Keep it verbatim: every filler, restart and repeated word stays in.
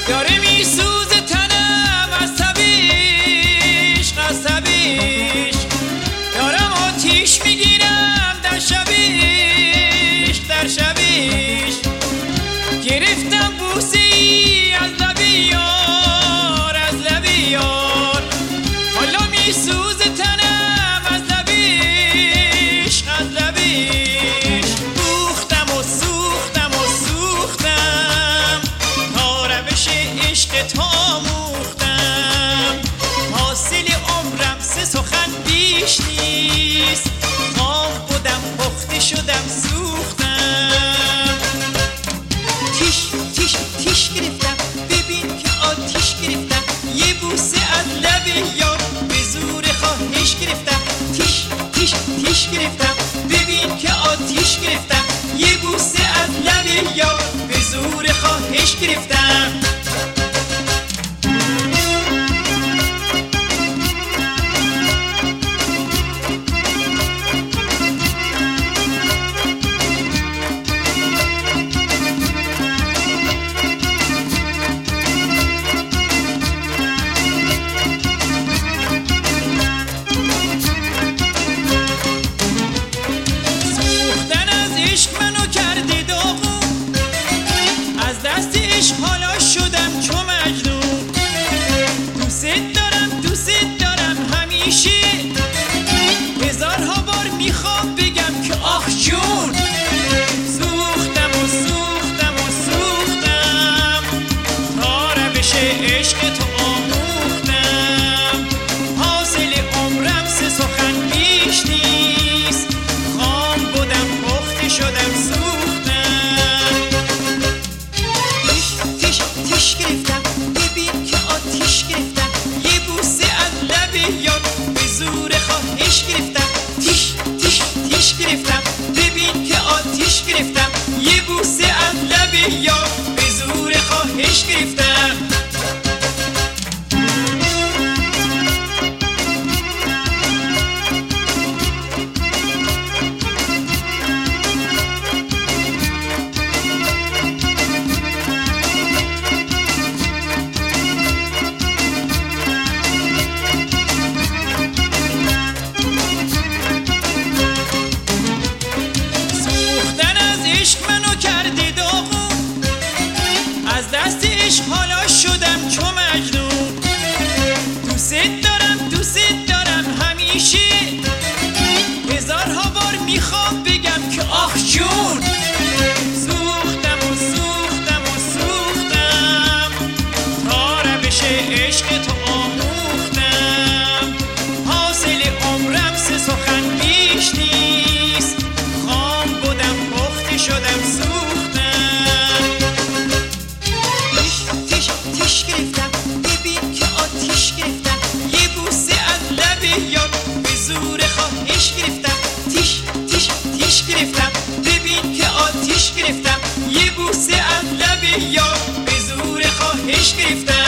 داره میسوزه تنم از تبیش از تبیش دارم آتیش میگیرم در شبیش در شبیش گرفتم بوسه ای از لبی یار از لبی یار حالا میسوزه تنم از لبیش از لبیش سوختم و سوختم و سوختم تا روش عشق تا موختم حاصل عمرم سه سخن بیش نیست خام بودم پخته شدم سوختم تیش تیش تیش گرفتم ببین که آتیش گرفتم یه بوسه از لب یار به زور خواهش گرفتم تیش تیش تیش گرفتم ببین که آتیش گرفتم یه بوسه از لب یار به زور خواهش گرفتم حالا شدم چو مجنون دوست دارم دوست دارم همیشه هزارها بار میخوام بگم که آخ جون سوختم و سوختم و سوختم تا روش عشق تو آموختم حاصل عمرم سه سخن بیش نیست خام بودم پخته شدم سوختم گرفتم ببین که آتیش گرفتم یه بوسه از لب یار به زور خواهش گرفتم تیش تیش تیش گرفتم ببین که آتیش گرفتم یه بوسه از لب یار به زور خواهش گرفتم از دست عشق حالا شدم چو مجنون دوست دارم دوست دارم همیشه هزارها بار میخوام بگم که آخ جون سوختم و سوختم و سوختم تا روش عشق تو آموختم حاصل عمرم سه سخن بیش نیست خام بودم پخته شدم سوختم تیش گرفتم ببین که آتیش گرفتم یه بوسه از لب یار به زور خواهش گرفتم تیش تیش تیش گرفتم ببین که آتیش گرفتم یه بوسه از لب یار به زور خواهش گرفتم